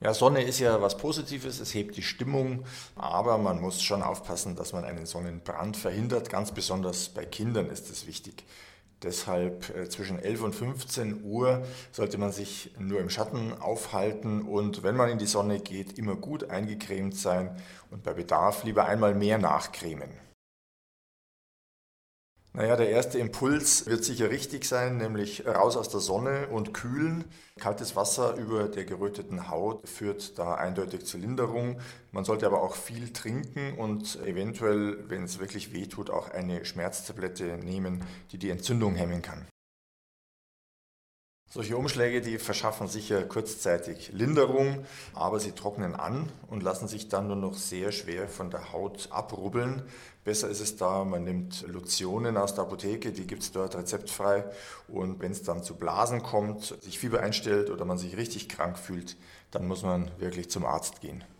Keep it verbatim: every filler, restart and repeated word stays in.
Ja, Sonne ist ja was Positives, es hebt die Stimmung, aber man muss schon aufpassen, dass man einen Sonnenbrand verhindert. Ganz besonders bei Kindern ist es wichtig. Deshalb äh, zwischen elf und fünfzehn Uhr sollte man sich nur im Schatten aufhalten und wenn man in die Sonne geht, immer gut eingecremt sein und bei Bedarf lieber einmal mehr nachcremen. Naja, der erste Impuls wird sicher richtig sein, nämlich raus aus der Sonne und kühlen. Kaltes Wasser über der geröteten Haut führt da eindeutig zur Linderung. Man sollte aber auch viel trinken und eventuell, wenn es wirklich weh tut, auch eine Schmerztablette nehmen, die die Entzündung hemmen kann. Solche Umschläge, die verschaffen sicher kurzzeitig Linderung, aber sie trocknen an und lassen sich dann nur noch sehr schwer von der Haut abrubbeln. Besser ist es da, man nimmt Lotionen aus der Apotheke, die gibt es dort rezeptfrei. Und wenn es dann zu Blasen kommt, sich Fieber einstellt oder man sich richtig krank fühlt, dann muss man wirklich zum Arzt gehen.